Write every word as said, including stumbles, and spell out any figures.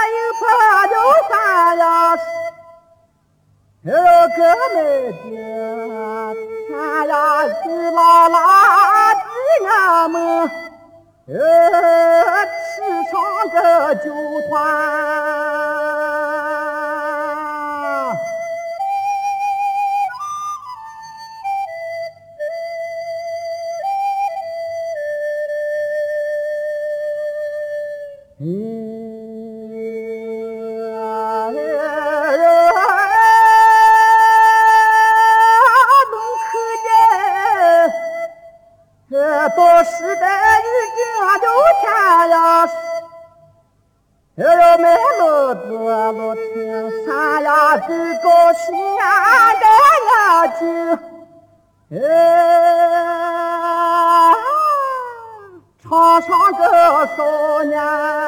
又怕又啥呀？这个妹子，咱呀是拉拉的俺们，呃，吃上个酒团。嗯，能看见，这多时代已经有天呀，这要买路子路听山呀，这个西安的眼睛，哎。唱上个少年。